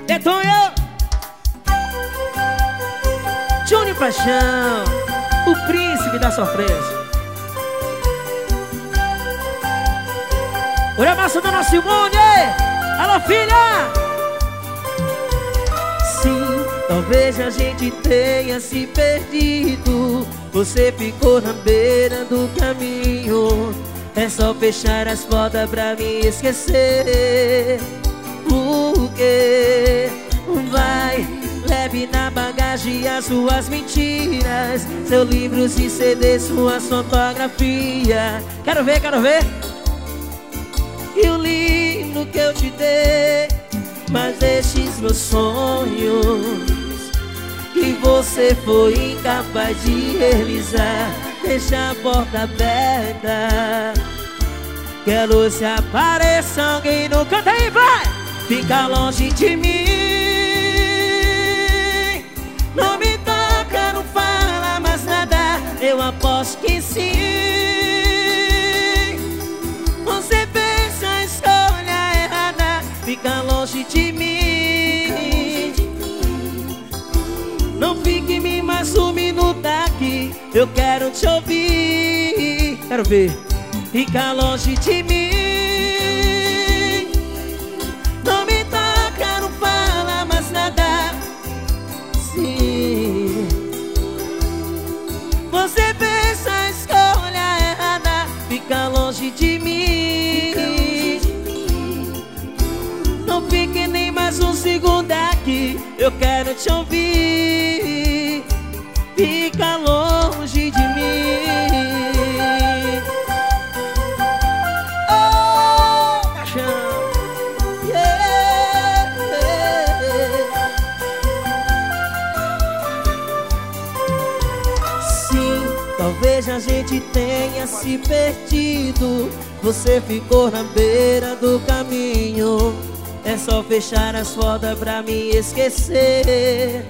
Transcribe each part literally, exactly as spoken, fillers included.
Detonho, Júnior Paixão, o príncipe da surpresa. Olha a massa da nossa Simone. Alô, filha. Sim, talvez a gente tenha se perdido. Você ficou na beira do caminho. É só fechar as portas pra me esquecer. Porque vai, leve na bagagem as suas mentiras, seu livros e C D, sua fotografia. Quero ver, quero ver. E o livro que eu te dei, mas estes meus sonhos que você foi incapaz de realizar. Deixa a porta aberta, que a luz se apareça. Alguém no canto aí, vai! Fica longe de mim. Não me toca, não fala mais nada. Eu aposto que sim. Você fez a escolha errada. Fica longe de mim. Não fique me mais um minuto aqui. Eu quero te ouvir. Quero ver. Fica longe de mim. Não me toca, não fala mais nada. Sim, você fez a escolha errada. Fica longe de mim. Não fique nem mais um segundo aqui. Eu quero te ouvir. Fica longe de mim. Oh, caixão. Yeah, yeah. Sim, talvez a gente tenha se perdido. Você ficou na beira do caminho. É só fechar as portas pra me esquecer.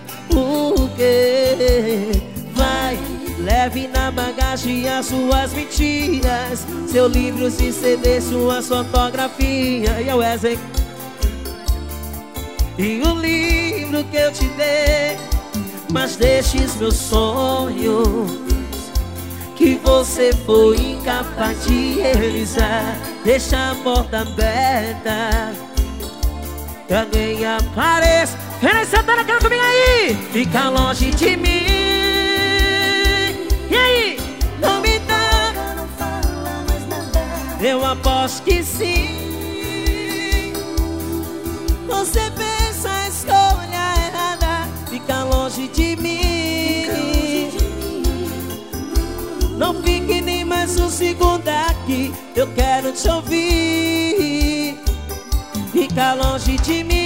Porque vai, leve na bagagem as suas mentiras, seu livros e C D, sua fotografia. E a Wesley. E o livro que eu te dei, mas destes meus sonhos que você foi incapaz de realizar. Deixa a porta aberta, que alguém apareça. Renan Santana, quero comigo aí. Fica longe de mim. E aí? Não me dá, não fala mais nada. Eu aposto que sim. Você fez a escolha errada. Fica longe de mim. Não fique nem mais um segundo aqui. Eu quero te ouvir. Fica longe de mim.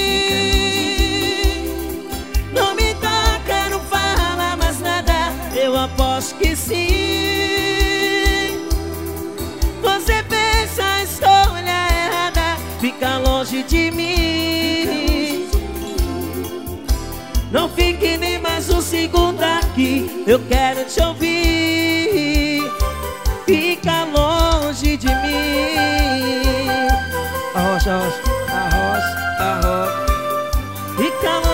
Não me toca, não fala mais nada. Eu aposto que sim. Você fez a escolha errada. Fica longe de mim. Não fique nem mais um segundo aqui. Eu quero te ouvir. Fica longe de mim. Arrocha, arrocha, arrocha, arrocha. Fica longe.